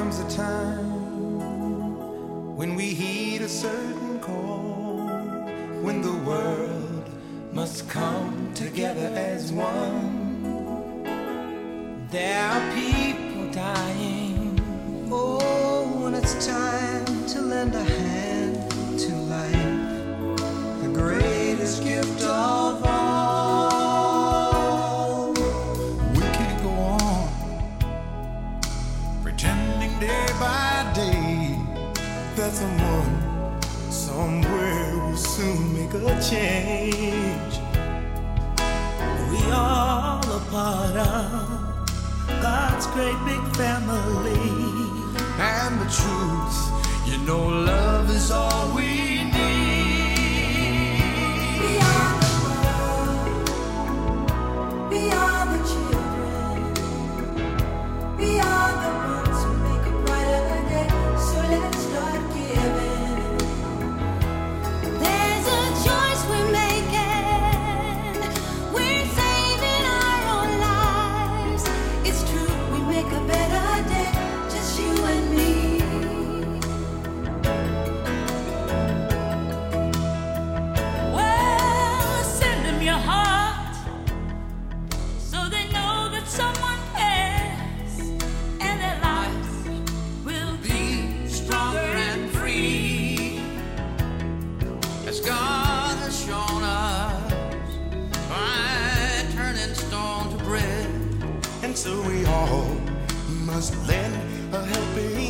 comes a time when we heed a certain call, when the world must come together as one. There are people dying. Oh, when it's time to lend a hand to life, the greatest gift of all. We can't go on pretending day by day that someone somewhere will soon make a change. We all a part of God's great big family. And the truth, you know, love is all we need. We are the world, we are the children, we are the ones who make a brighter day. So let's start giving. There's a choice we're making. We're saving our own lives. It's true, we make a better day, just you and me. Well, send them your heart so they know that someone cares, and their lives will be stronger and free, as God has shown us by turning stone to bread. And so we all must lend a helping